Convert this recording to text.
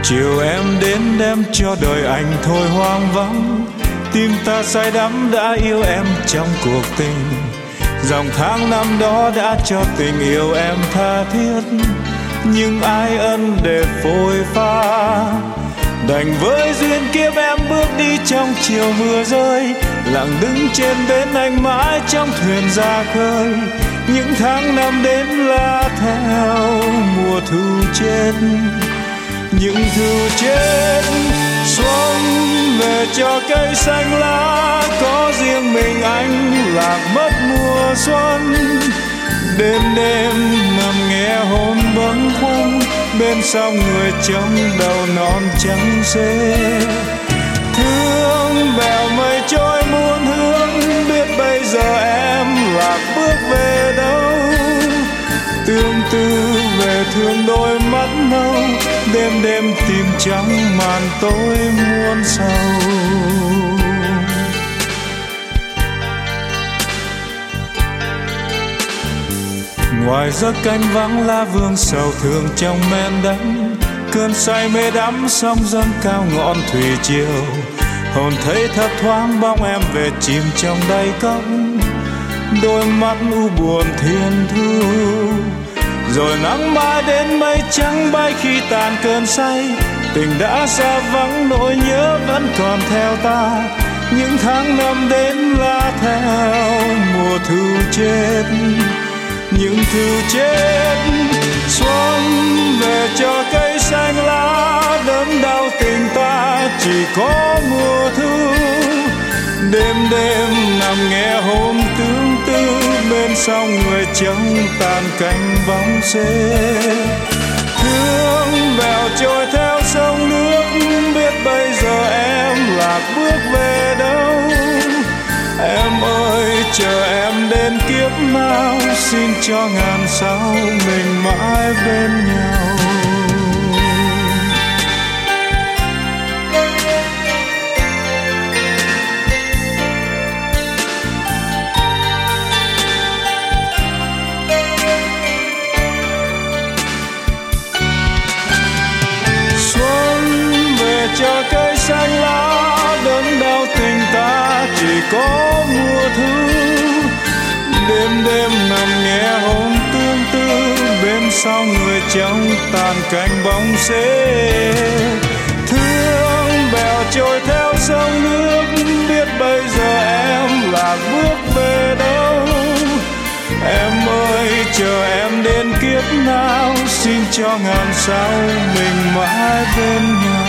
Chiều em đến đem cho đời anh thôi hoang vắng, tim ta say đắm đã yêu em trong cuộc tình. Dòng tháng năm đó đã cho tình yêu em tha thiết, nhưng ai ân để phôi pha. Đành với duyên kiếp em bước đi trong chiều mưa rơi, lặng đứng trên bến anh mãi trong thuyền ra khơi. Những tháng năm đến là theo mùa thu chết, những thu chết. Xuân về cho cây xanh lá, có riêng mình anh lạc mất mùa xuân. Đêm đêm nằm nghe hôn bâng khuâng, bên sông người trống đầu non trắng xế. Thương bèo mây trôi muôn hướng, biết bây giờ em lạc bước về đâu. Tương tư về thương đôi mắt nâu, đêm đêm tìm trắng màn tối muôn sầu. Ngoài giấc canh vắng lá vương sầu thương trong men đắng, cơn say mê đắm sóng dâng cao ngọn thủy triều. Hồn thấy thấp thoáng bóng em về chìm trong đáy cốc, đôi mắt u buồn thiên thu. Rồi nắng mai đến mây trắng bay khi tàn cơn say, tình đã xa vắng nỗi nhớ vẫn còn theo ta. Những tháng năm đến là theo mùa thu chết, những thu chết. Xuân về cho cây xanh lá, đớn đau tình ta chỉ có mùa thu. Đêm đêm nằm nghe hôn tương tư, bên sông người trống tàn cánh bóng xế. Thương bèo trôi theo sông nước, biết bây giờ em lạc bước về đâu. Em ơi chờ em đến kiếp nào, xin cho ngàn sao mình mãi bên nhau. Xuân về cho cây xanh lá, đớn đau tình ta chỉ có mùa thu. Đêm đêm nằm nghe hôn tương tư, bên sau người trống tàn cánh bóng xế. Thương bèo trôi theo sông nước, biết bây giờ em lạc bước về đâu. Em ơi chờ em đến kiếp nào, xin cho ngàn sao mình mãi bên nhau.